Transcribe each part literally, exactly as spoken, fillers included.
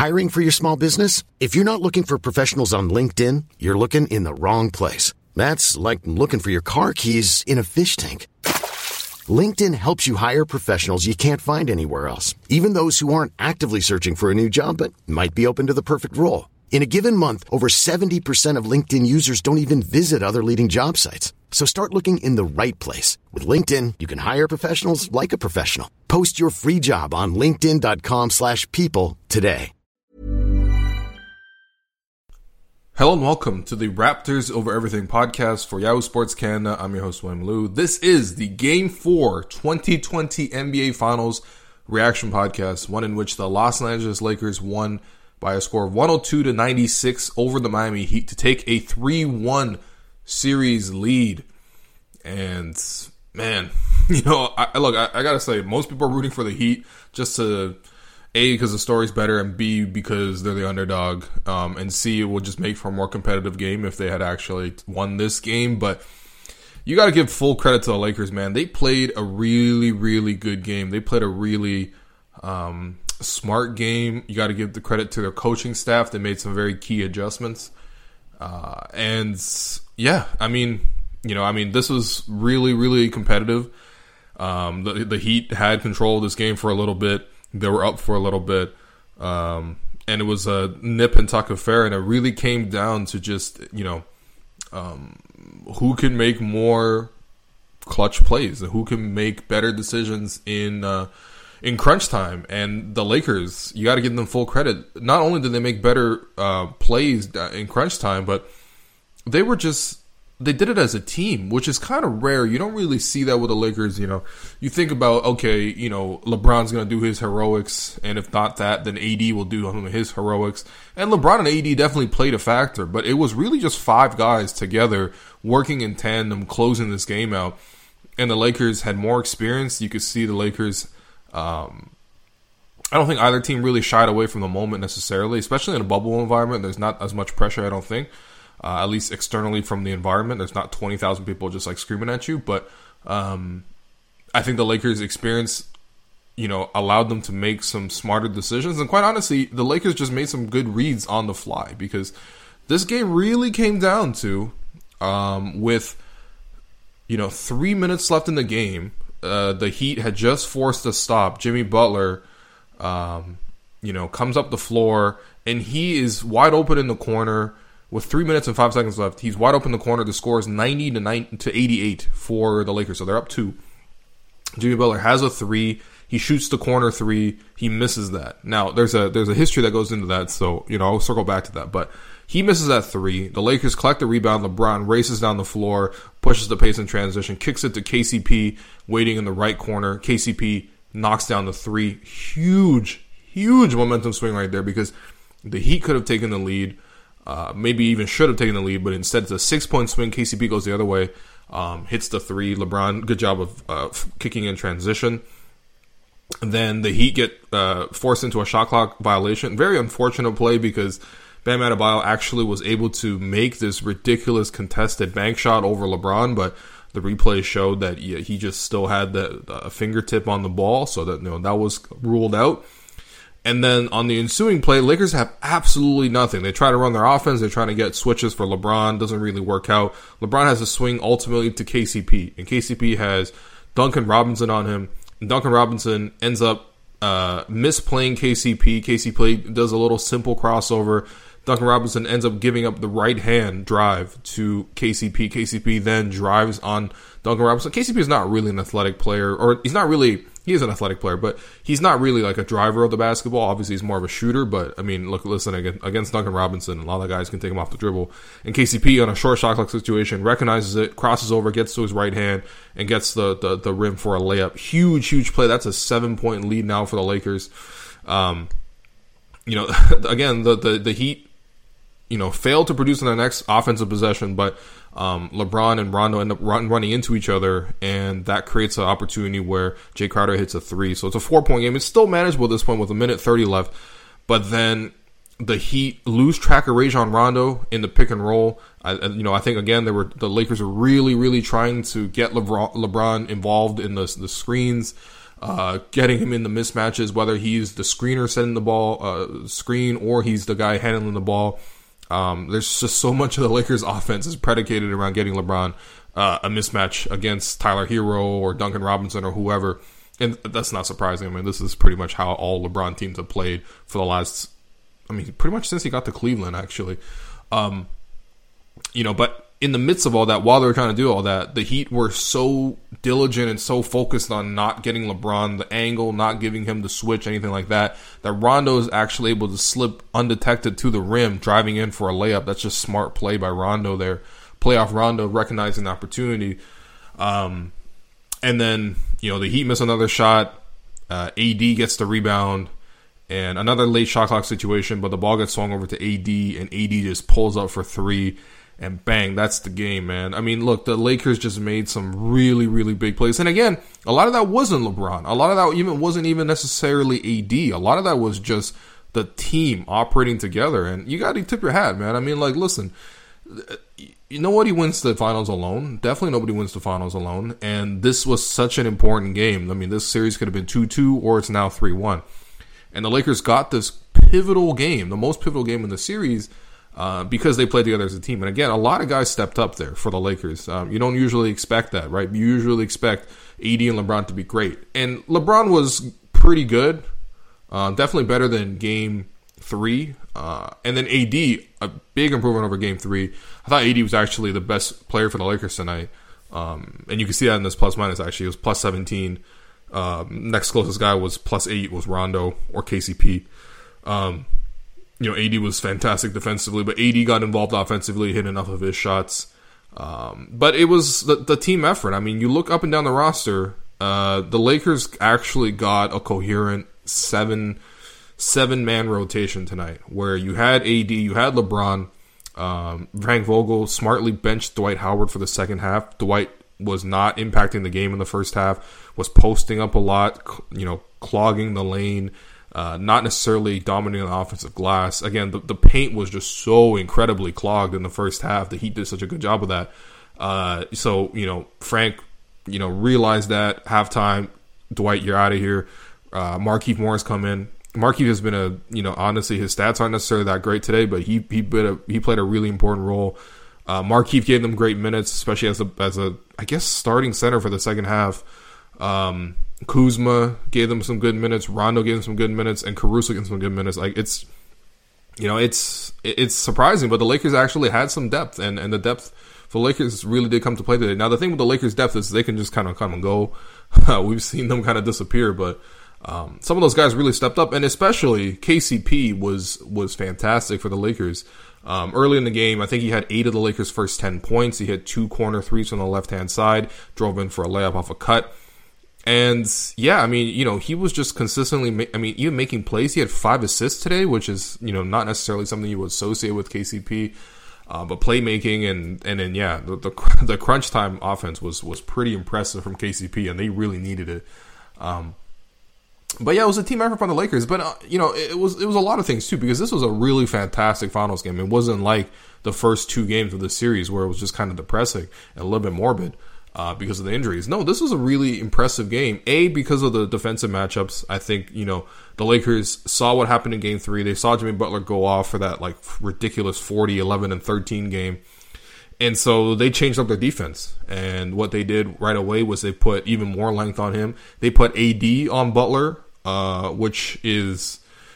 Hiring for your small business? If you're not looking for professionals on LinkedIn, you're looking in the wrong place. That's like looking for your car keys in a fish tank. LinkedIn helps you hire professionals you can't find anywhere else, even those who aren't actively searching for a new job but might be open to the perfect role. In a given month, over seventy percent of LinkedIn users don't even visit other leading job sites. So start looking in the right place. With LinkedIn, you can hire professionals like a professional. Post your free job on linkedin.com slash people today. Hello and welcome to the Raptors Over Everything podcast for Yahoo Sports Canada. I'm your host, William Liu. This is the Game four twenty twenty N B A Finals reaction podcast, one in which the Los Angeles Lakers won by a score of one oh two to ninety-six over the Miami Heat to take a three one series lead. And man, you know, I, look, I, I gotta say, most people are rooting for the Heat just to, A, because the story's better, and B, because they're the underdog, um, and C, it will just make for a more competitive game if they had actually won this game. But you got to give full credit to the Lakers, man. They played a really, really good game. They played a really um, smart game. You got to give the credit to their coaching staff. They made some very key adjustments. Uh, and, yeah, I mean, you know, I mean, this was really, really competitive. Um, the, the Heat had control of this game for a little bit. They were up for a little bit, um, and it was a nip and tuck affair, and it really came down to just, you know, um, who can make more clutch plays, who can make better decisions in uh, in crunch time. And the Lakers, you got to give them full credit. Not only did they make better uh, plays in crunch time, but they were just, they did it as a team, which is kind of rare. You don't really see that with the Lakers. You know, you think about, okay, you know, LeBron's going to do his heroics, and if not that, then A D will do his heroics. And LeBron and A D definitely played a factor, but it was really just five guys together working in tandem, closing this game out. And the Lakers had more experience. You could see the Lakers, um, I don't think either team really shied away from the moment necessarily, especially in a bubble environment. There's not as much pressure, I don't think. Uh, at least externally from the environment. There's not twenty thousand people just like screaming at you. But um, I think the Lakers' experience, you know, allowed them to make some smarter decisions. And quite honestly, the Lakers just made some good reads on the fly, because this game really came down to, um, with, you know, three minutes left in the game, uh, the Heat had just forced a stop. Jimmy Butler, um, you know, comes up the floor, and he is wide open in the corner. With three minutes and five seconds left, he's wide open in the corner. The score is ninety to eighty-eight for the Lakers, so they're up two. Jimmy Butler has a three. He shoots the corner three. He misses that. Now, there's a there's a history that goes into that, so you know I'll circle back to that. But he misses that three. The Lakers collect the rebound. LeBron races down the floor, pushes the pace in transition, kicks it to K C P, waiting in the right corner. K C P knocks down the three. Huge, huge momentum swing right there, because the Heat could have taken the lead. Uh, maybe even should have taken the lead, but instead it's a six-point swing. K C P goes the other way, um, hits the three. LeBron, good job of uh, kicking in transition. And then the Heat get uh, forced into a shot clock violation. Very unfortunate play, because Bam Adebayo actually was able to make this ridiculous contested bank shot over LeBron, but the replay showed that he, he just still had the, the fingertip on the ball, so that, you know, that was ruled out. And then on the ensuing play, Lakers have absolutely nothing. They try to run their offense. They're trying to get switches for LeBron. Doesn't really work out. LeBron has a swing ultimately to K C P. And K C P has Duncan Robinson on him. And Duncan Robinson ends up uh, misplaying K C P. K C P does a little simple crossover. Duncan Robinson ends up giving up the right-hand drive to K C P. K C P then drives on Duncan Robinson. K C P is not really an athletic player, or he's not really... He is an athletic player, but he's not really like a driver of the basketball. Obviously, he's more of a shooter, but I mean, look, listen, against Duncan Robinson, a lot of guys can take him off the dribble. And K C P, on a short shot clock situation, recognizes it, crosses over, gets to his right hand, and gets the, the, the rim for a layup. Huge, huge play. That's a seven-point lead now for the Lakers. Um, you know, again, the, the, the Heat, you know, failed to produce in their next offensive possession, but Um, LeBron and Rondo end up run, running into each other, and that creates an opportunity where Jay Crowder hits a three. So it's a four-point game. It's still manageable at this point with a minute thirty left, but then the Heat lose track of Rajon Rondo in the pick and roll. I, you know, I think again they were the Lakers were really, really trying to get LeBron, LeBron involved in the the screens. uh, getting him in the mismatches, whether he's the screener setting the ball, uh, screen, or he's the guy handling the ball. Um, there's just so much of the Lakers offense is predicated around getting LeBron uh, a mismatch against Tyler Hero or Duncan Robinson or whoever. And that's not surprising. I mean, this is pretty much how all LeBron teams have played for the last, I mean, pretty much since he got to Cleveland, actually. Um, you know, but in the midst of all that, while they were trying to do all that, the Heat were so diligent and so focused on not getting LeBron the angle, not giving him the switch, anything like that, that Rondo is actually able to slip undetected to the rim, driving in for a layup. That's just smart play by Rondo there. Playoff Rondo recognizing the opportunity. Um, and then, you know, the Heat miss another shot. Uh, A D gets the rebound. And another late shot clock situation, but the ball gets swung over to A D, and A D just pulls up for three. And bang, that's the game, man. I mean, look, the Lakers just made some really, really big plays. And again, a lot of that wasn't LeBron. A lot of that even wasn't even necessarily A D. A lot of that was just the team operating together. And you got to tip your hat, man. I mean, like, listen, nobody wins the finals alone. Definitely nobody wins the finals alone. And this was such an important game. I mean, this series could have been two two or it's now three one. And the Lakers got this pivotal game, the most pivotal game in the series, Uh, because they played together as a team. And again, a lot of guys stepped up there for the Lakers. Um, you don't usually expect that, right? You usually expect A D and LeBron to be great. And LeBron was pretty good, uh, definitely better than game three. Uh, and then A D, a big improvement over game three. I thought A D was actually the best player for the Lakers tonight. Um, and you can see that in this plus minus, actually. It was plus seventeen. Um, next closest guy was plus eight, was Rondo or K C P. Um, You know, A D was fantastic defensively, but A D got involved offensively, hit enough of his shots. Um, but it was the, the team effort. I mean, you look up and down the roster, uh, the Lakers actually got a coherent seven, seven-man rotation tonight, where you had A D, you had LeBron, um, Frank Vogel smartly benched Dwight Howard for the second half. Dwight was not impacting the game in the first half, was posting up a lot, you know, clogging the lane, Uh, not necessarily dominating the offensive glass. Again, the, the paint was just so incredibly clogged in the first half. The Heat did such a good job of that. Uh, so, you know, Frank, you know, realized that halftime, Dwight, you're out of here. Uh, Markieff Morris come in. Markieff has been a, you know, honestly, his stats aren't necessarily that great today, but he he played a, he played a really important role. Uh, Markieff gave them great minutes, especially as a, as a, I guess, starting center for the second half. Um, Kuzma gave them some good minutes. Rondo gave them some good minutes, and Caruso gave them some good minutes. Like it's, you know, it's it's surprising, but the Lakers actually had some depth, and, and the depth for the Lakers really did come to play today. Now the thing with the Lakers' depth is they can just kind of come and go. We've seen them kind of disappear, but um, some of those guys really stepped up, and especially K C P was was fantastic for the Lakers. Um, early in the game, I think he had eight of the Lakers' first ten points. He had two corner threes on the left hand side, drove in for a layup off a cut. And yeah, I mean, you know, he was just consistently, ma- I mean, even making plays. He had five assists today, which is, you know, not necessarily something you would associate with K C P, uh, but playmaking and, and then, yeah, the, the, the crunch time offense was, was pretty impressive from K C P, and they really needed it. Um, but yeah, it was a team effort from the Lakers, but, uh, you know, it was, it was a lot of things too, because this was a really fantastic finals game. It wasn't like the first two games of the series where it was just kind of depressing and a little bit morbid. Uh, because of the injuries. No, this was a really impressive game. A, because of the defensive matchups. I think, you know, the Lakers saw what happened in game three. They saw Jimmy Butler go off for that, like, ridiculous forty, eleven, and thirteen game. And so they changed up their defense. And what they did right away was they put even more length on him. They put A D on Butler, uh, which is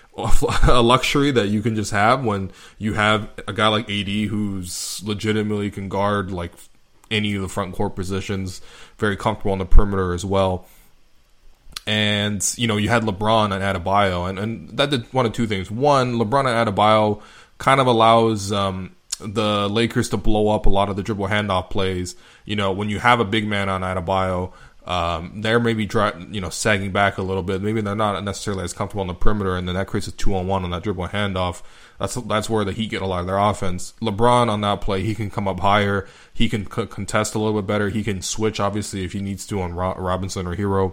a luxury that you can just have when you have a guy like A D who's legitimately can guard, like, any of the front court positions, very comfortable on the perimeter as well. And, you know, you had LeBron and Adebayo, and, and that did one of two things. One, LeBron and Adebayo kind of allows um, the Lakers to blow up a lot of the dribble handoff plays. You know, when you have a big man on Adebayo, um, they're maybe dry, you know, sagging back a little bit. Maybe they're not necessarily as comfortable on the perimeter, and then that creates a two-on-one on that dribble handoff. That's that's where the Heat get a lot of their offense. LeBron on that play, he can come up higher. He can c- contest a little bit better. He can switch, obviously, if he needs to on Ro- Robinson or Hero.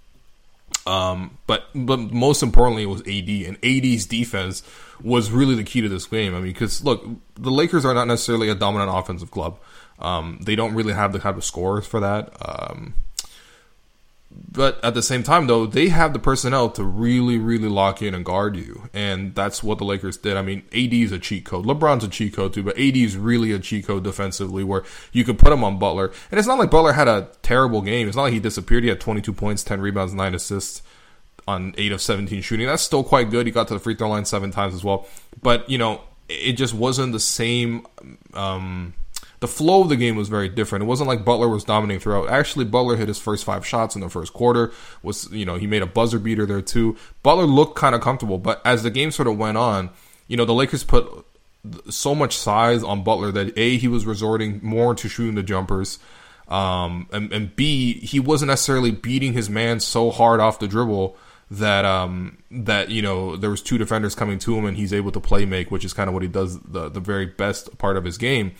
Um, but but most importantly, it was A D. And A D's defense was really the key to this game. I mean, because, look, the Lakers are not necessarily a dominant offensive club. Um, they don't really have the type of scores for that. Um, But at the same time, though, they have the personnel to really, really lock in and guard you. And that's what the Lakers did. I mean, A D is a cheat code. LeBron's a cheat code, too. But A D is really a cheat code defensively where you could put him on Butler. And it's not like Butler had a terrible game. It's not like he disappeared. He had twenty-two points, ten rebounds, nine assists on eight of seventeen shooting. That's still quite good. He got to the free throw line seven times as well. But, you know, it just wasn't the same... Um, The flow of the game was very different. It wasn't like Butler was dominating throughout. Actually, Butler hit his first five shots in the first quarter. Was you know he made a buzzer beater there too. Butler looked kind of comfortable, but as the game sort of went on, you know the Lakers put so much size on Butler that A, he was resorting more to shooting the jumpers, um, and, and B, he wasn't necessarily beating his man so hard off the dribble that um, that you know there was two defenders coming to him and he's able to play make, which is kind of what he does the the very best part of his game.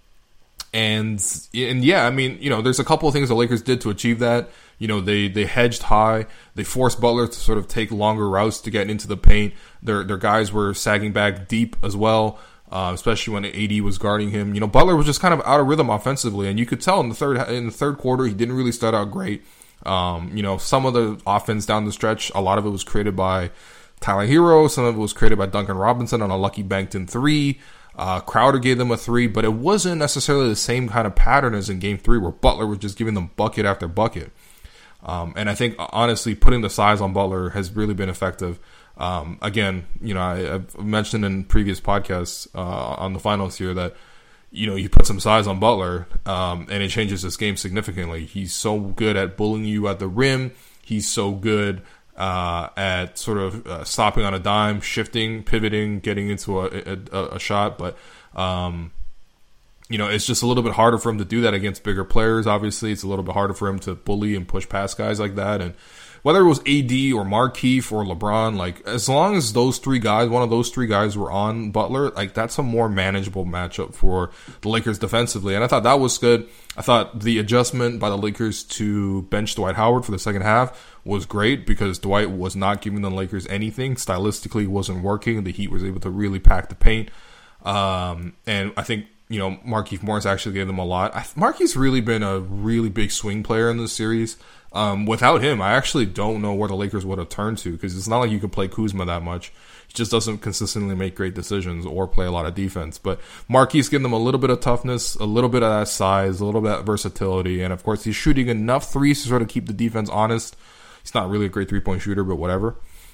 And, and yeah, I mean, you know, there's a couple of things the Lakers did to achieve that. You know, they, they hedged high. They forced Butler to sort of take longer routes to get into the paint. Their their guys were sagging back deep as well, uh, especially when A D was guarding him. You know, Butler was just kind of out of rhythm offensively, and you could tell in the third in the third quarter he didn't really start out great. Um, you know, some of the offense down the stretch, a lot of it was created by Tyler Hero. Some of it was created by Duncan Robinson on a lucky banked in three. Uh, Crowder gave them a three, but it wasn't necessarily the same kind of pattern as in game three where Butler was just giving them bucket after bucket. Um, and I think, honestly, putting the size on Butler has really been effective. Um, again, you know, I, I've mentioned in previous podcasts uh, on the finals here that, you know, you put some size on Butler um, and it changes this game significantly. He's so good at bullying you at the rim. He's so good Uh, at sort of uh, stopping on a dime, shifting, pivoting, getting into a, a, a shot. But, um, you know, it's just a little bit harder for him to do that against bigger players, obviously. It's a little bit harder for him to bully and push past guys like that. And whether it was A D or Markieff or LeBron, like, as long as those three guys, one of those three guys were on Butler, like, that's a more manageable matchup for the Lakers defensively. And I thought that was good. I thought the adjustment by the Lakers to bench Dwight Howard for the second half was great because Dwight was not giving the Lakers anything. Stylistically, it wasn't working. The Heat was able to really pack the paint. Um, and I think, you know, Markieff Morris actually gave them a lot. I, Markieff's really been a really big swing player in this series. Um, without him, I actually don't know where the Lakers would have turned to because it's not like you could play Kuzma that much. He just doesn't consistently make great decisions or play a lot of defense. But Markieff's giving them a little bit of toughness, a little bit of that size, a little bit of versatility, and of course he's shooting enough threes to sort of keep the defense honest. He's not really a great three-point shooter, but whatever.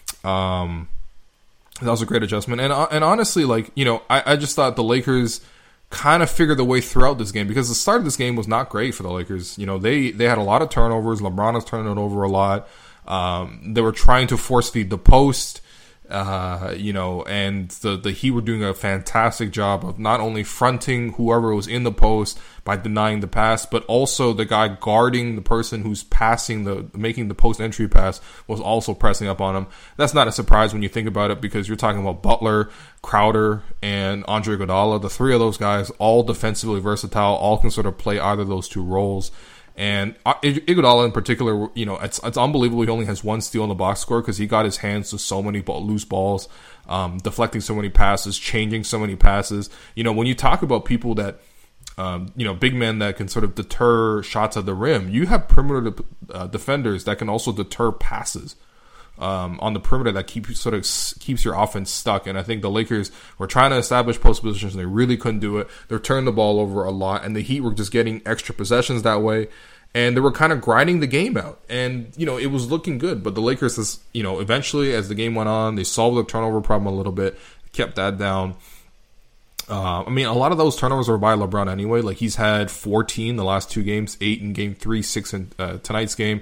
Um, that was a great adjustment. And and honestly, like, you know, I, I just thought the Lakers kind of figured their way throughout this game because the start of this game was not great for the Lakers. You know, they, they had a lot of turnovers. LeBron was turning it over a lot. Um, they were trying to force feed the post. Uh, you know, and the, the Heat were doing a fantastic job of not only fronting whoever was in the post by denying the pass, but also the guy guarding the person who's passing the, making the post entry pass was also pressing up on him. That's not a surprise when you think about it because you're talking about Butler, Crowder, and Andre Iguodala. The three of those guys, all defensively versatile, all can sort of play either of those two roles. And Iguodala in particular, you know, it's it's unbelievable he only has one steal in the box score because he got his hands to so many ball, loose balls, um, deflecting so many passes, changing so many passes. You know, when you talk about people that, um, you know, big men that can sort of deter shots at the rim, you have perimeter uh, defenders that can also deter passes um, on the perimeter that keep sort of keeps your offense stuck. And I think the Lakers were trying to establish post positions and they really couldn't do it. They're turning the ball over a lot, and the Heat were just getting extra possessions that way. And they were kind of grinding the game out. And, you know, it was looking good. But the Lakers, is, you know, eventually as the game went on, they solved the turnover problem a little bit, kept that down. Uh, I mean, a lot of those turnovers were by LeBron anyway. Like, he's had fourteen the last two games, eight in game three, six in uh, tonight's game.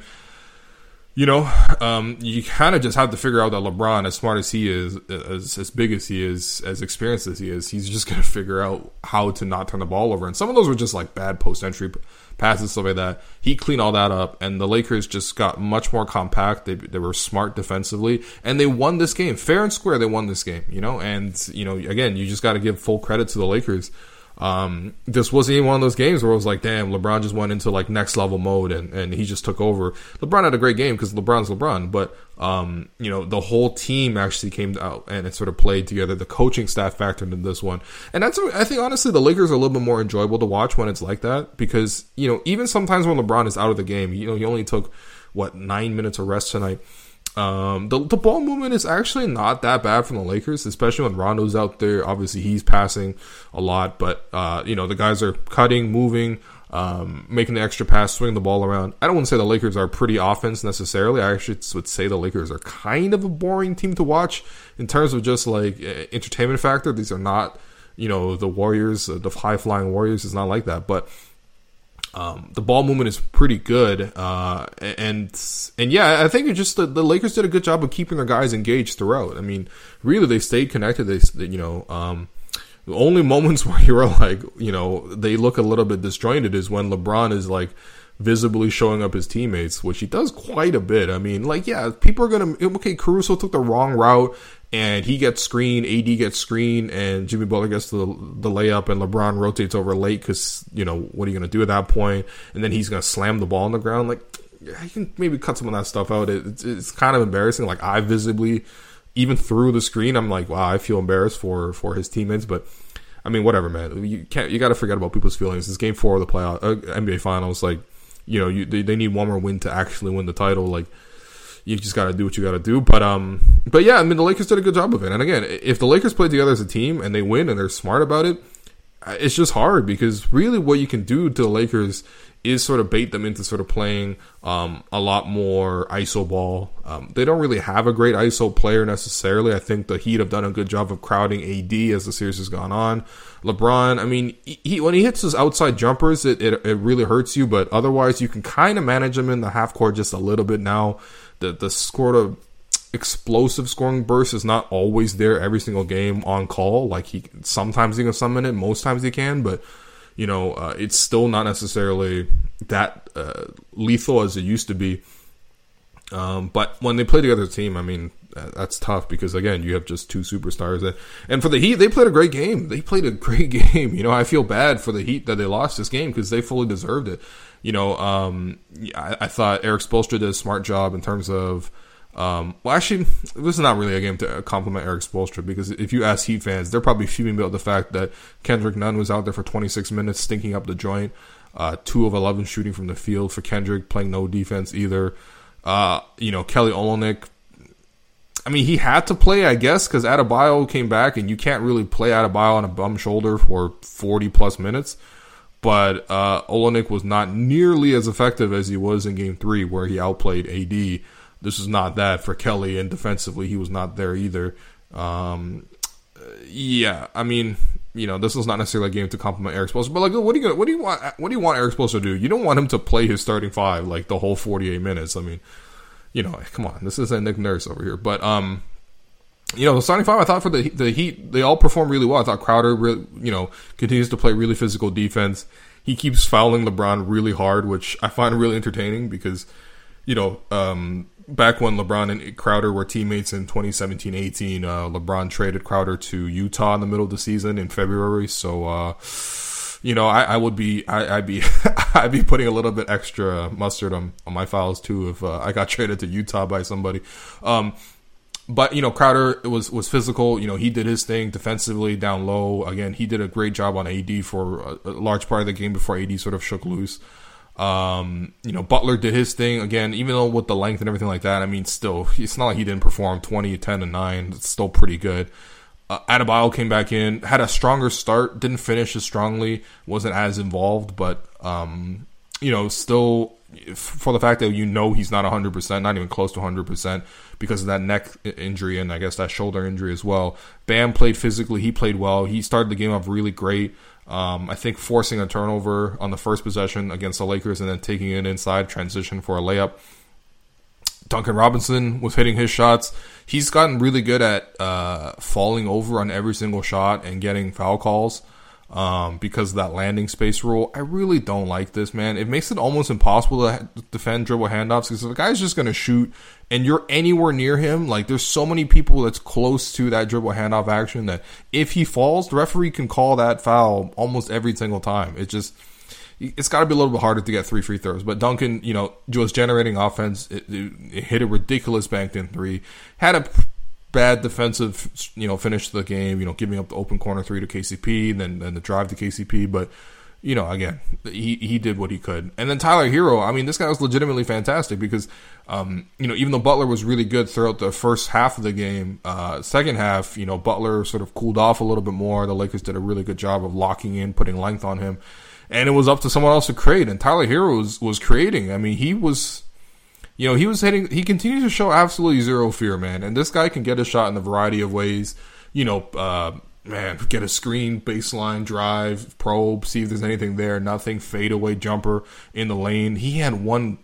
You know, um, you kind of just have to figure out that LeBron, as smart as he is, as as big as he is, as experienced as he is, he's just going to figure out how to not turn the ball over. And some of those were just like bad post-entry passes, stuff like that. He cleaned all that up, and the Lakers just got much more compact. They they were smart defensively, and they won this game. Fair and square, they won this game, you know? And, you know, again, you just got to give full credit to the Lakers. Um, this wasn't even one of those games where it was like, damn, LeBron just went into like next level mode and, and he just took over. LeBron had a great game because LeBron's LeBron, but, um, you know, the whole team actually came out and it sort of played together. The coaching staff factored into this one. And that's, I think, honestly, the Lakers are a little bit more enjoyable to watch when it's like that because, you know, even sometimes when LeBron is out of the game, you know, he only took, what, nine minutes of rest tonight. Um, the, the ball movement is actually not that bad from the Lakers, especially when Rondo's out there. Obviously, he's passing a lot, but, uh, you know, the guys are cutting, moving, um, making the extra pass, swinging the ball around. I don't want to say the Lakers are pretty offense necessarily. I actually would say the Lakers are kind of a boring team to watch in terms of just, like, entertainment factor. These are not, you know, the Warriors, the high-flying Warriors. It's not like that, but Um, the ball movement is pretty good, uh, and and yeah, I think it just the, the Lakers did a good job of keeping their guys engaged throughout. I mean, really, they stayed connected. They, you know, um, the only moments where you were like, you know, they look a little bit disjointed is when LeBron is like visibly showing up his teammates, which he does quite a bit. I mean, like, yeah, people are gonna okay. Caruso took the wrong route, and he gets screened, A D gets screened, and Jimmy Butler gets the the layup, and LeBron rotates over late because, you know, what are you going to do at that point? And then he's going to slam the ball on the ground. Like, I can maybe cut some of that stuff out. It, it's, it's kind of embarrassing. Like, I visibly, even through the screen, I'm like, wow, I feel embarrassed for, for his teammates. But, I mean, whatever, man. You can't. You got to forget about people's feelings. It's game four of the playoff, uh, N B A Finals. Like, you know, you, they, they need one more win to actually win the title. Like, you just got to do what you got to do. But, um, but yeah, I mean, the Lakers did a good job of it. And again, if the Lakers play together as a team and they win and they're smart about it, it's just hard because really what you can do to the Lakers is sort of bait them into sort of playing um, a lot more I S O ball. Um, they don't really have a great I S O player necessarily. I think the Heat have done a good job of crowding A D as the series has gone on. LeBron, I mean, he, when he hits his outside jumpers, it, it, it really hurts you. But otherwise, you can kind of manage him in the half court just a little bit now. The the sort of explosive scoring burst is not always there every single game on call. Like, he sometimes he can summon it, most times he can, but you know, uh, it's still not necessarily that uh, lethal as it used to be. Um, but when they play together as a team, I mean, that's tough because again, you have just two superstars. And, and for the Heat, they played a great game. They played a great game. You know, I feel bad for the Heat that they lost this game because they fully deserved it. You know, um, I, I thought Erik Spoelstra did a smart job in terms of, um, well, actually, this is not really a game to compliment Erik Spoelstra because if you ask Heat fans, they're probably fuming about the fact that Kendrick Nunn was out there for twenty-six minutes stinking up the joint, uh, two of eleven shooting from the field for Kendrick, playing no defense either. Uh, you know, Kelly Olynyk, I mean, he had to play, I guess, because Adebayo came back, and you can't really play Adebayo on a bum shoulder for forty plus minutes. But uh, Olynyk was not nearly as effective as he was in Game Three, where he outplayed A D. This is not that for Kelly, and defensively, he was not there either. Um, yeah, I mean, you know, this is not necessarily a game to compliment Erik Spoelstra, but like, what do you what do you want? What do you want Erik Spoelstra to do? You don't want him to play his starting five like the whole forty-eight minutes. I mean, you know, come on, this isn't Nick Nurse over here, but um. You know, the starting five, I thought for the the Heat, they all performed really well. I thought Crowder, really, you know, continues to play really physical defense. He keeps fouling LeBron really hard, which I find really entertaining because, you know, um, back when LeBron and Crowder were teammates in twenty seventeen eighteen, uh, LeBron traded Crowder to Utah in the middle of the season in February. So, uh, you know, I, I would be, I, I'd be, I'd be putting a little bit extra mustard on, on my files too if uh, I got traded to Utah by somebody. Um, But, you know, Crowder was, was physical. You know, he did his thing defensively down low. Again, he did a great job on A D for a, a large part of the game before A D sort of shook loose. Um, you know, Butler did his thing. Again, even though with the length and everything like that, I mean, still, it's not like he didn't perform twenty, ten, and nine. It's still pretty good. Uh, Adebayo came back in, had a stronger start, didn't finish as strongly, wasn't as involved, but, um, you know, still, for the fact that you know he's not one hundred percent, not even close to one hundred percent, because of that neck injury and I guess that shoulder injury as well. Bam played physically. He played well. He started the game off really great. Um, I think forcing a turnover on the first possession against the Lakers and then taking it inside, transition for a layup. Duncan Robinson was hitting his shots. He's gotten really good at uh, falling over on every single shot and getting foul calls. Um, because of that landing space rule. I really don't like this, man. It makes it almost impossible to defend dribble handoffs because if a guy's just going to shoot and you're anywhere near him, like there's so many people that's close to that dribble handoff action that if he falls, the referee can call that foul almost every single time. It just, it's got to be a little bit harder to get three free throws. But Duncan, you know, was generating offense. It, it, it hit a ridiculous banked in three. Had a bad defensive, you know, finish to the game, you know, giving up the open corner three to K C P, and then and the drive to K C P. But, you know, again, he, he did what he could. And then Tyler Hero, I mean, this guy was legitimately fantastic because, um, you know, even though Butler was really good throughout the first half of the game, uh, second half, you know, Butler sort of cooled off a little bit more. The Lakers did a really good job of locking in, putting length on him. And it was up to someone else to create. And Tyler Hero was, was creating. I mean, he was, you know, he was hitting, he continues to show absolutely zero fear, man. And this guy can get a shot in a variety of ways, you know, uh, man, get a screen, baseline drive, probe, see if there's anything there. Nothing, fadeaway jumper in the lane. He had one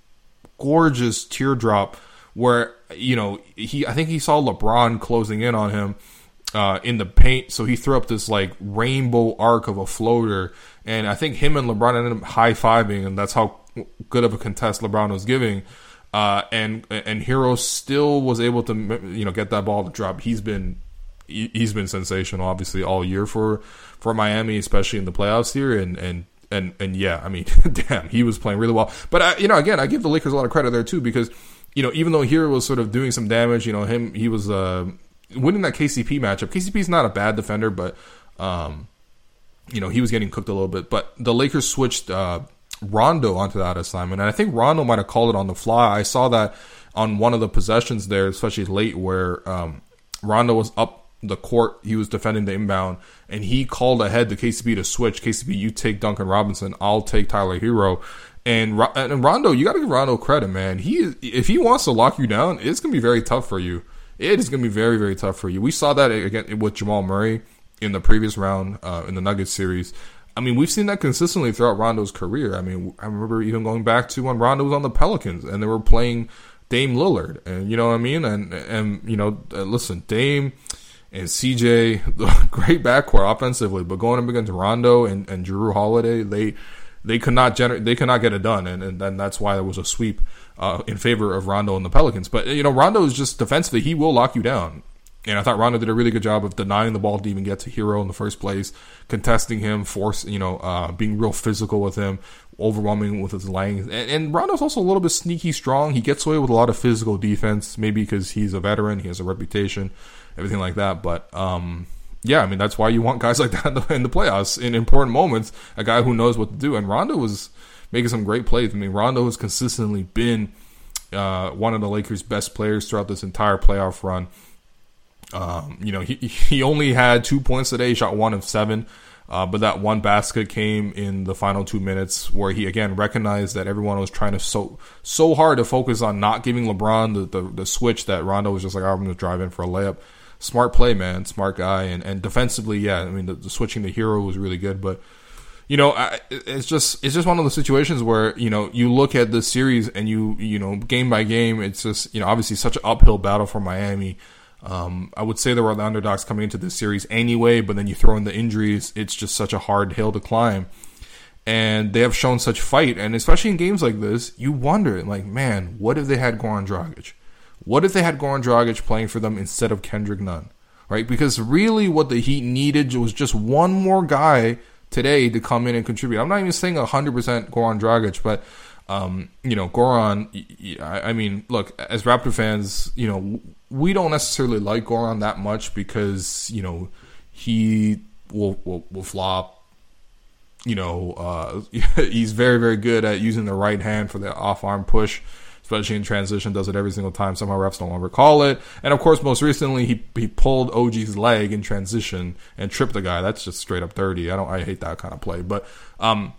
gorgeous teardrop where, you know, he I think he saw LeBron closing in on him uh, in the paint, so he threw up this like rainbow arc of a floater, and I think him and LeBron ended up high-fiving, and that's how good of a contest LeBron was giving. Uh, and and Hero still was able to, you know, get that ball to drop. He's been He's been sensational, obviously, all year for, for Miami, especially in the playoffs here. And, and, and, and yeah, I mean, damn, he was playing really well. But, I, you know, again, I give the Lakers a lot of credit there, too, because, you know, even though Hero was sort of doing some damage, you know, him, he was uh, winning that K C P matchup. K C P is not a bad defender, but, um, you know, he was getting cooked a little bit. But the Lakers switched uh, Rondo onto that assignment. And I think Rondo might have called it on the fly. I saw that on one of the possessions there, especially late, where um, Rondo was up the court, he was defending the inbound, and he called ahead to K C P to switch. K C P, you take Duncan Robinson, I'll take Tyler Hero. And and Rondo, you got to give Rondo credit, man. He if he wants to lock you down, it's gonna be very tough for you. It is gonna be very very tough for you. We saw that again with Jamal Murray in the previous round uh, in the Nuggets series. I mean, we've seen that consistently throughout Rondo's career. I mean, I remember even going back to when Rondo was on the Pelicans and they were playing Dame Lillard, and you know what I mean. And and you know, listen, Dame and C J, great backcourt offensively, but going up against Rondo and, and Jrue Holiday, they they could not generate, they could not get it done, and and then that's why there was a sweep uh, in favor of Rondo and the Pelicans. But you know, Rondo is just defensively, he will lock you down, and I thought Rondo did a really good job of denying the ball to even get to Hero in the first place, contesting him, force you know, uh, being real physical with him, overwhelming with his length, and, and Rondo's also a little bit sneaky strong. He gets away with a lot of physical defense, maybe because he's a veteran, he has a reputation, everything like that. But, um, yeah, I mean, that's why you want guys like that in the, in the playoffs in important moments, a guy who knows what to do. And Rondo was making some great plays. I mean, Rondo has consistently been uh, one of the Lakers' best players throughout this entire playoff run. Um, you know, he he only had two points today. He shot one of seven. Uh, but that one basket came in the final two minutes where he, again, recognized that everyone was trying to so so hard to focus on not giving LeBron the, the, the switch that Rondo was just like, oh, I'm going to drive in for a layup. Smart play, man. Smart guy. And, and defensively, yeah, I mean, the, the switching to Hero was really good. But, you know, I, it's just it's just one of those situations where, you know, you look at this series and you, you know, game by game, it's just, you know, obviously such an uphill battle for Miami. Um, I would say they were the underdogs coming into this series anyway, but then you throw in the injuries, it's just such a hard hill to climb. And they have shown such fight, and especially in games like this, you wonder, like, man, what if they had Goran Dragic? What if they had Goran Dragic playing for them instead of Kendrick Nunn? Right? Because really what the Heat needed was just one more guy today to come in and contribute. I'm not even saying one hundred percent Goran Dragic, but, um, you know, Goran, I mean, look, as Raptor fans, you know, we don't necessarily like Goran that much because, you know, he will will, will flop. You know, uh, he's very, very good at using the right hand for the off-arm push, especially in transition, does it every single time. Somehow refs don't want to call it. And, of course, most recently, he he pulled O G's leg in transition and tripped the guy. That's just straight up dirty. I don't. I hate that kind of play. But um,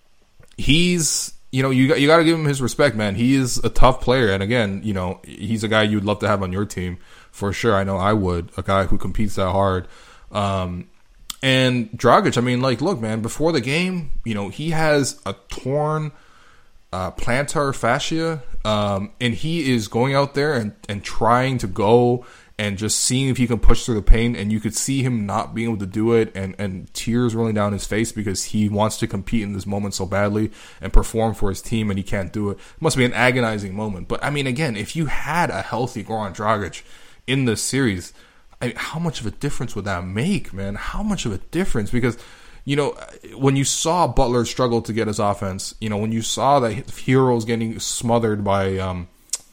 he's... You know, you got, you got to give him his respect, man. He is a tough player. And again, you know, he's a guy you'd love to have on your team for sure. I know I would. A guy who competes that hard. Um, and Dragic, I mean, like, look, man, before the game, you know, he has a torn uh, plantar fascia. Um, and he is going out there and, and trying to go and just seeing if he can push through the pain. And you could see him not being able to do it, and, and tears rolling down his face because he wants to compete in this moment so badly and perform for his team, and he can't do it. It must be an agonizing moment. But, I mean, again, if you had a healthy Goran Dragic in this series, I mean, how much of a difference would that make, man? How much of a difference? Because, you know, when you saw Butler struggle to get his offense, you know, when you saw that Hero's getting smothered by... um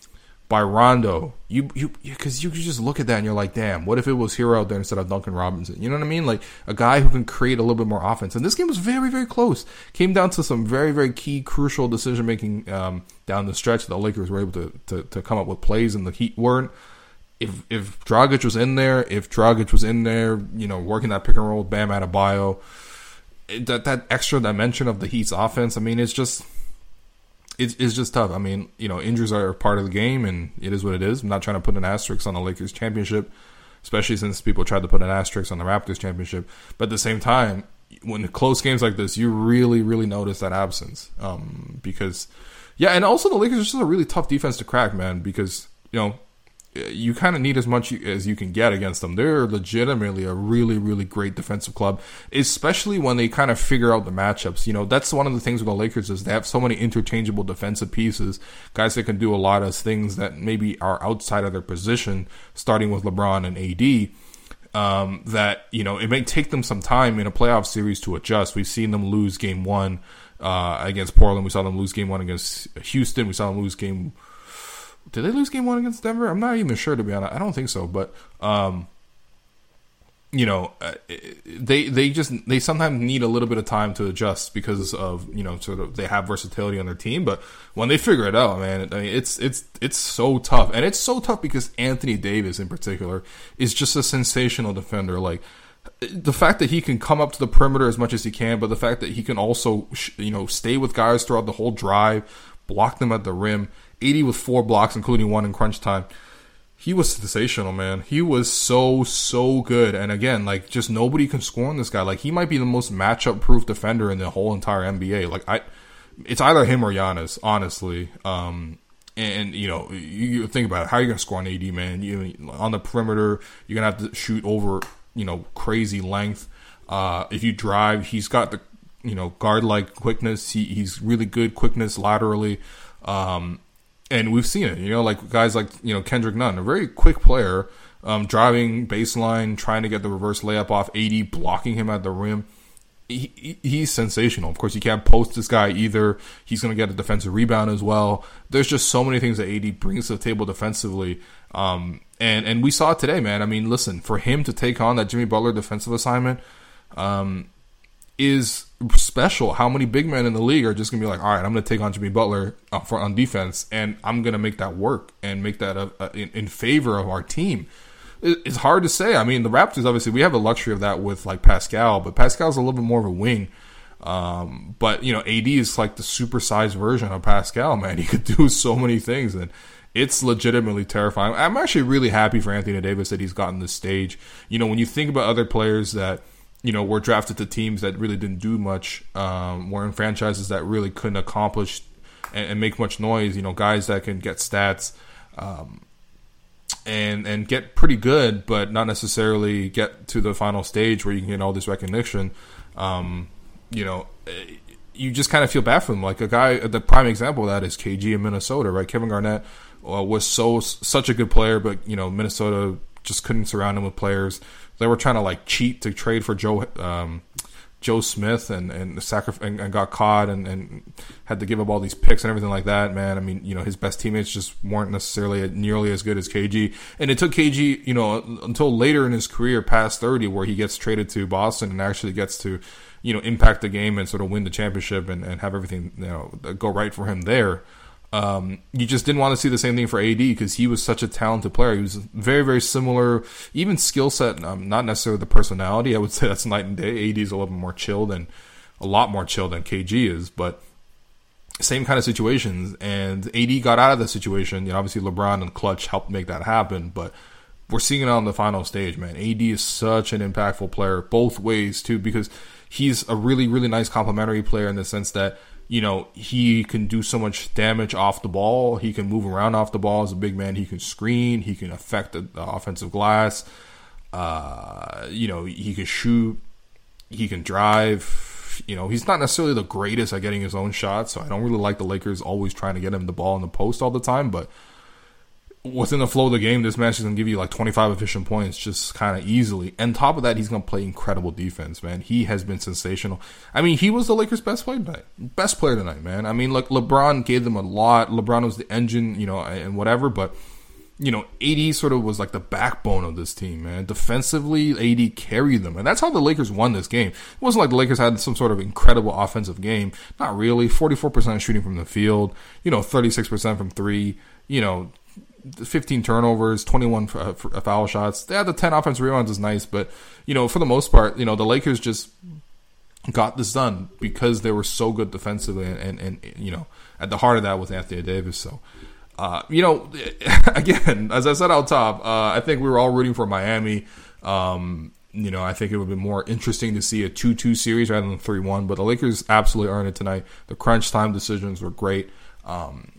by Rondo, you you because you, you just look at that and you're like, damn, what if it was Hero out there instead of Duncan Robinson? You know what I mean? Like a guy who can create a little bit more offense. And this game was very, very close. Came down to some very, very key, crucial decision making um, down the stretch. The Lakers were able to, to to come up with plays, and the Heat weren't. If if Dragic was in there, if Dragic was in there, you know, working that pick and roll with Bam Adebayo, it, that that extra dimension of the Heat's offense, I mean, it's just. It's, it's just tough. I mean, you know, injuries are part of the game, and it is what it is. I'm not trying to put an asterisk on the Lakers championship, especially since people tried to put an asterisk on the Raptors championship. But at the same time, when close games like this, you really, really notice that absence. Um, because, yeah, and also the Lakers are just a really tough defense to crack, man, because, you know, you kind of need as much as you can get against them. They're legitimately a really, really great defensive club, especially when they kind of figure out the matchups. You know, that's one of the things with the Lakers is they have so many interchangeable defensive pieces, guys that can do a lot of things that maybe are outside of their position, starting with LeBron and A D, um, that, you know, it may take them some time in a playoff series to adjust. We've seen them lose game one uh, against Portland. We saw them lose game one against Houston. We saw them lose game Did they lose game one against Denver? I'm not even sure, to be honest. I don't think so. But, um, you know, they they just they sometimes need a little bit of time to adjust because of, you know, sort of they have versatility on their team. But when they figure it out, man, I mean, it's it's it's so tough. And it's so tough because Anthony Davis in particular is just a sensational defender. Like, the fact that he can come up to the perimeter as much as he can, but the fact that he can also, you know, stay with guys throughout the whole drive, block them at the rim. eighty with four blocks, including one in crunch time. He was sensational, man. He was so, so good. And again, like, just nobody can score on this guy. Like, he might be the most matchup-proof defender in the whole entire N B A. Like, I, it's either him or Giannis, honestly. Um, and, you know, you, you think about it. How are you going to score on A D, man? You, on the perimeter, you're going to have to shoot over, you know, crazy length. Uh, if you drive, he's got the, you know, guard-like quickness. He, he's really good quickness laterally. Um, And we've seen it, you know, like guys like, you know, Kendrick Nunn, a very quick player, um, driving baseline, trying to get the reverse layup off A D, blocking him at the rim. He, he, he's sensational. Of course, you can't post this guy either. He's going to get a defensive rebound as well. There's just so many things that A D brings to the table defensively. Um, and, and we saw it today, man. I mean, listen, for him to take on that Jimmy Butler defensive assignment, um, is special. How many big men in the league are just going to be like, all right, I'm going to take on Jimmy Butler uh, for on defense, and I'm going to make that work and make that a, a, in, in favor of our team. It, it's hard to say. I mean, the Raptors, obviously, we have the luxury of that with, like, Pascal, but Pascal's a little bit more of a wing. Um, but, you know, A D is like the supersized version of Pascal, man. He could do so many things, and it's legitimately terrifying. I'm actually really happy for Anthony Davis that he's gotten this stage. You know, when you think about other players that, you know, were drafted to teams that really didn't do much, um, were in franchises that really couldn't accomplish and, and make much noise, you know, guys that can get stats um, and and get pretty good, but not necessarily get to the final stage where you can get all this recognition. Um, you know, you just kind of feel bad for them. Like a guy, the prime example of that is K G in Minnesota, right? Kevin Garnett uh, was so such a good player, but, you know, Minnesota just couldn't surround him with players. They were trying to like cheat to trade for Joe um, Joe Smith and and, sacrif- and and got caught and, and had to give up all these picks and everything like that. Man, I mean, you know, his best teammates just weren't necessarily nearly as good as K G. And it took K G, you know, until later in his career, past thirty, where he gets traded to Boston and actually gets to, you know, impact the game and sort of win the championship and, and have everything, you know, go right for him there. Um, you just didn't want to see the same thing for A D because he was such a talented player. He was very, very similar, even skill set, um, not necessarily the personality. I would say that's night and day. A D is a little bit more chilled and a lot more chill than K G is, but same kind of situations. And A D got out of the situation. You know, obviously LeBron and Clutch helped make that happen, but we're seeing it on the final stage, man. A D is such an impactful player both ways too, because he's a really, really nice complementary player in the sense that, you know, he can do so much damage off the ball. He can move around off the ball as a big man. He can screen. He can affect the, the offensive glass. Uh, you know, he can shoot. He can drive. You know, he's not necessarily the greatest at getting his own shots, so I don't really like the Lakers always trying to get him the ball in the post all the time, but within the flow of the game, this match is going to give you like twenty-five efficient points just kind of easily. And top of that, he's going to play incredible defense, man. He has been sensational. I mean, he was the Lakers' best player tonight. Best player tonight, man. I mean, like LeBron gave them a lot. LeBron was the engine, you know, and whatever. But, you know, A D sort of was like the backbone of this team, man. Defensively, A D carried them. And that's how the Lakers won this game. It wasn't like the Lakers had some sort of incredible offensive game. Not really. forty-four percent shooting from the field. You know, thirty-six percent from three. You know, fifteen turnovers, twenty-one foul shots. They had the ten offensive rebounds is nice, but, you know, for the most part, you know, the Lakers just got this done because they were so good defensively and, and, and you know, at the heart of that was Anthony Davis. So, uh, you know, again, as I said out top, uh, I think we were all rooting for Miami. Um, you know, I think it would be more interesting to see a two two series rather than three one, but the Lakers absolutely earned it tonight. The crunch time decisions were great. Um,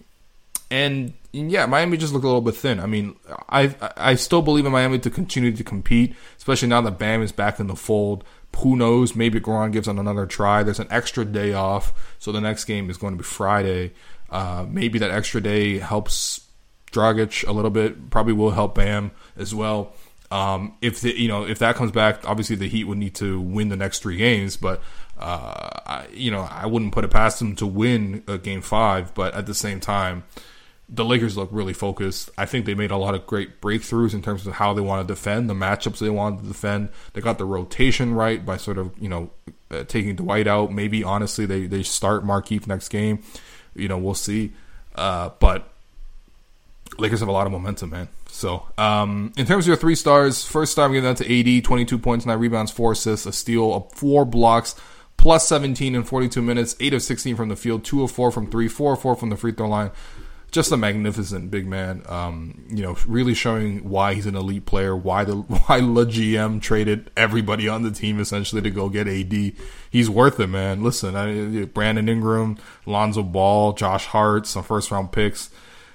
and, yeah, Miami just looked a little bit thin. I mean, I I still believe in Miami to continue to compete, especially now that Bam is back in the fold. Who knows? Maybe Goran gives them another try. There's an extra day off, so the next game is going to be Friday. Uh, maybe that extra day helps Dragic a little bit. Probably will help Bam as well. Um, if the, you know if that comes back, obviously the Heat would need to win the next three games. But uh, I, you know, I wouldn't put it past them to win a game five. But at the same time, the Lakers look really focused. I think they made a lot of great breakthroughs in terms of how they want to defend, the matchups they wanted to defend. They got the rotation right by sort of, you know, uh, taking Dwight out. Maybe, honestly, they, they start Markieff next game. You know, we'll see. Uh, but Lakers have a lot of momentum, man. So, um, in terms of your three stars, first star, I'm giving that to A D, twenty-two points, nine rebounds, four assists, a steal, four blocks, plus seventeen in forty-two minutes, eight of sixteen from the field, two of four from three, four of four from the free throw line. Just a magnificent big man, um, you know, really showing why he's an elite player, why the why the G M traded everybody on the team essentially to go get A D. He's worth it, man. Listen, I, Brandon Ingram, Lonzo Ball, Josh Hart, some first round picks.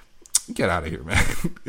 Get out of here, man.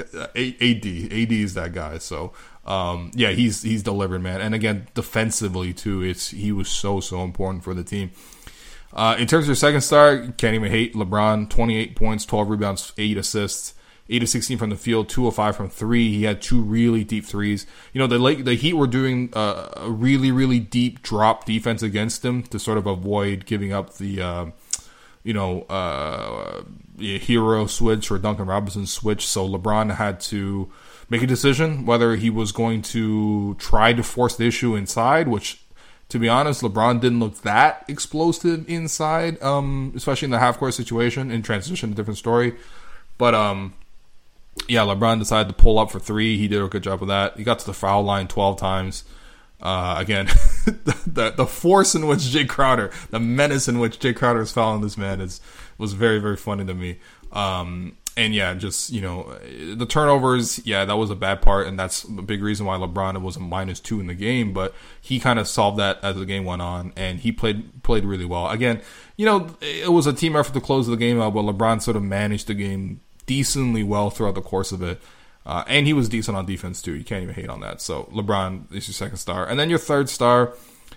A D, A D is that guy. So, um, yeah, he's he's delivered, man. And again, defensively too, it's he was so so important for the team. Uh, in terms of your second star, can't even hate LeBron. twenty-eight points, twelve rebounds, eight assists, eight of sixteen from the field, two of five from three. He had two really deep threes. You know, the Lake, the Heat were doing uh, a really, really deep drop defense against him to sort of avoid giving up the, uh, you know, uh, hero switch or Duncan Robinson switch. So LeBron had to make a decision whether he was going to try to force the issue inside, which, to be honest, LeBron didn't look that explosive inside, um, especially in the half-court situation. In transition, a different story. But, um, yeah, LeBron decided to pull up for three. He did a good job of that. He got to the foul line twelve times. Uh, again, the, the the force in which Jay Crowder, the menace in which Jay Crowder is fouling this man is was very, very funny to me. Um, and yeah, just, you know, the turnovers, yeah, that was a bad part, and that's a big reason why LeBron was a minus two in the game, but he kind of solved that as the game went on, and he played played really well. Again, you know, it was a team effort to close the game out, but LeBron sort of managed the game decently well throughout the course of it. Uh, and he was decent on defense too. You can't even hate on that. So LeBron is your second star. And then your third star,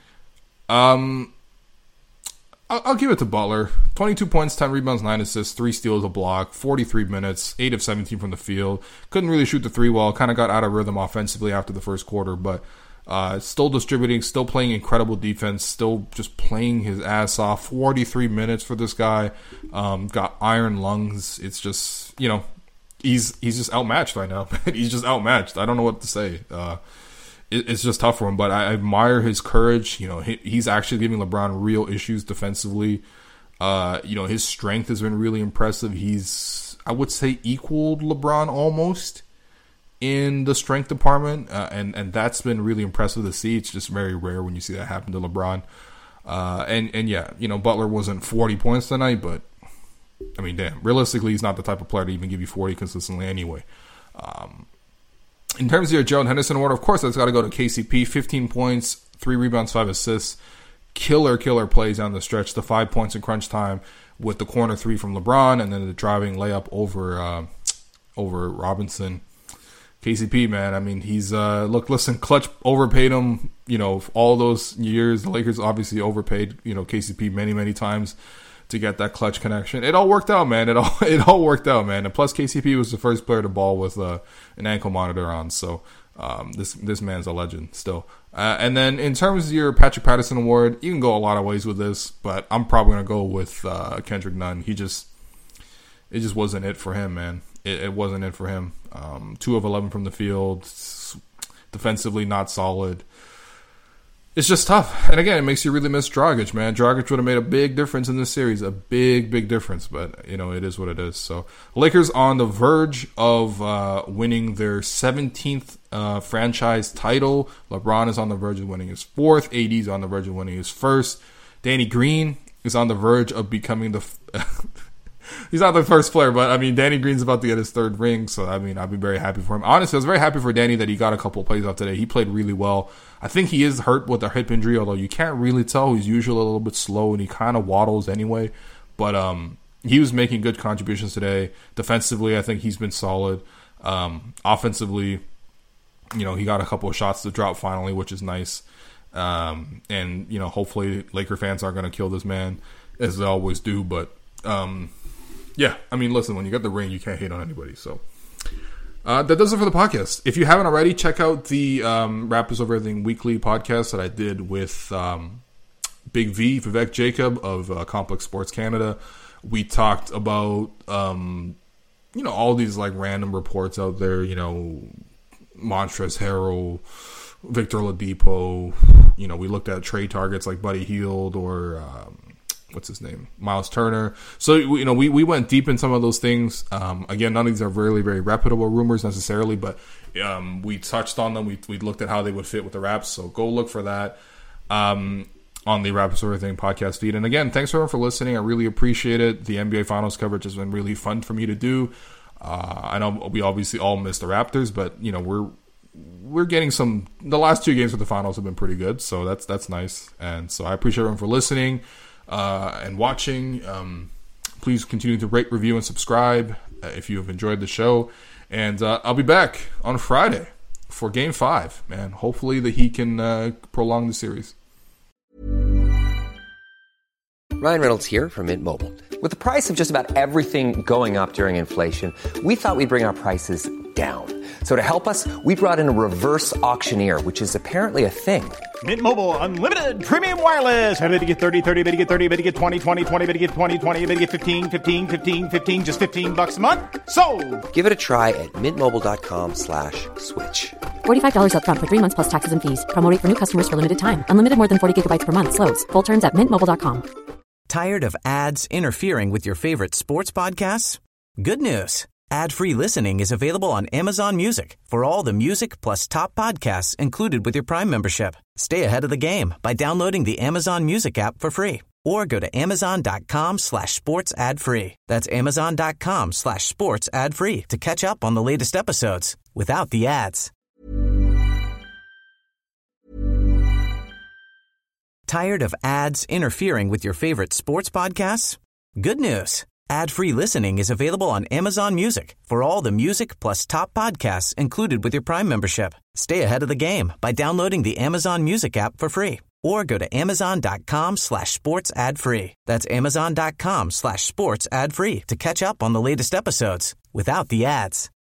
um, I'll, I'll give it to Butler. twenty-two points, ten rebounds, nine assists, three steals, a block, forty-three minutes, eight of seventeen from the field. Couldn't really shoot the three well. Kind of got out of rhythm offensively after the first quarter, but uh, still distributing, still playing incredible defense, still just playing his ass off. forty-three minutes for this guy. Um, got iron lungs. It's just, you know, He's he's just outmatched right now. He's just outmatched. I don't know what to say. Uh, it, it's just tough for him. But I admire his courage. You know, he, he's actually giving LeBron real issues defensively. Uh, you know, his strength has been really impressive. He's, I would say, equaled LeBron almost in the strength department, uh, and and that's been really impressive to see. It's just very rare when you see that happen to LeBron. Uh, and and yeah, you know, Butler wasn't forty points tonight, but I mean, damn, realistically, he's not the type of player to even give you forty consistently anyway. Um, in terms of your Gerald Henderson award, of course, that's got to go to K C P. fifteen points, three rebounds, five assists. Killer, killer plays down the stretch. The five points in crunch time with the corner three from LeBron and then the driving layup over uh, over Robinson. K C P, man, I mean, he's, uh, look, listen, Clutch overpaid him, you know, all those years. The Lakers obviously overpaid, you know, K C P many, many times to get that clutch connection. It all worked out, man. It all it all worked out, man. And plus, K C P was the first player to ball with uh, an ankle monitor on. So um, this this man's a legend still. Uh, and then in terms of your Patrick Patterson Award, you can go a lot of ways with this, but I'm probably gonna go with uh, Kendrick Nunn. He just it just wasn't it for him, man. It, it wasn't it for him. Um, two of eleven from the field, defensively not solid. It's just tough. And again, it makes you really miss Dragic, man. Dragic would have made a big difference in this series. A big, big difference. But, you know, it is what it is. So, Lakers on the verge of uh, winning their seventeenth uh, franchise title. LeBron is on the verge of winning his fourth. A D is on the verge of winning his first. Danny Green is on the verge of becoming the... F- He's not the first player, but, I mean, Danny Green's about to get his third ring. So, I mean, I'd be very happy for him. Honestly, I was very happy for Danny that he got a couple of plays off today. He played really well. I think he is hurt with a hip injury, although you can't really tell. He's usually a little bit slow, and he kind of waddles anyway. But um, he was making good contributions today. Defensively, I think he's been solid. Um, offensively, you know, he got a couple of shots to drop finally, which is nice. Um, and, you know, hopefully Laker fans aren't going to kill this man, as they always do. But, um, yeah, I mean, listen, when you get the ring, you can't hate on anybody, so... Uh, that does it for the podcast. If you haven't already, check out the um, Raptors Over Everything weekly podcast that I did with um, Big V, Vivek Jacob of uh, Complex Sports Canada. We talked about, um, you know, all these like random reports out there, you know, Montrezl Harrell, Victor Oladipo. You know, we looked at trade targets like Buddy Hield or... Um, what's his name? Miles Turner. So, you know, we, we went deep in some of those things. Um, again, none of these are really, very reputable rumors necessarily, but um, we touched on them. We we looked at how they would fit with the Raps. So go look for that um, on the Raptors Everything podcast feed. And again, thanks everyone for listening. I really appreciate it. The N B A Finals coverage has been really fun for me to do. Uh, I know we obviously all miss the Raptors, but, you know, we're we're getting some... The last two games of the Finals have been pretty good, so that's that's nice. And so I appreciate everyone for listening. Uh, and watching. Um, please continue to rate, review, and subscribe uh, if you have enjoyed the show. And uh, I'll be back on Friday for Game five, man. Hopefully the Heat can uh, prolong the series. Ryan Reynolds here from Mint Mobile. With the price of just about everything going up during inflation, we thought we'd bring our prices down. So to help us, we brought in a reverse auctioneer, which is apparently a thing. Mint Mobile Unlimited Premium Wireless. How to get thirty, thirty, how to get thirty, how to get twenty, twenty, twenty, how to get twenty, twenty, how to get fifteen, fifteen, fifteen, fifteen, just fifteen bucks a month? Sold! Give it a try at mintmobile.com slash switch. forty-five dollars up front for three months plus taxes and fees. Promo rate for new customers for limited time. Unlimited more than forty gigabytes per month. Slows full terms at mint mobile dot com. Tired of ads interfering with your favorite sports podcasts? Good news. Ad-free listening is available on Amazon Music for all the music plus top podcasts included with your Prime membership. Stay ahead of the game by downloading the Amazon Music app for free or go to amazon.com slash sports ad free. That's amazon.com slash sports ad free to catch up on the latest episodes without the ads. Tired of ads interfering with your favorite sports podcasts? Good news. Ad-free listening is available on Amazon Music for all the music plus top podcasts included with your Prime membership. Stay ahead of the game by downloading the Amazon Music app for free or go to amazon.com slash sports ad free. That's amazon.com slash sports ad free to catch up on the latest episodes without the ads.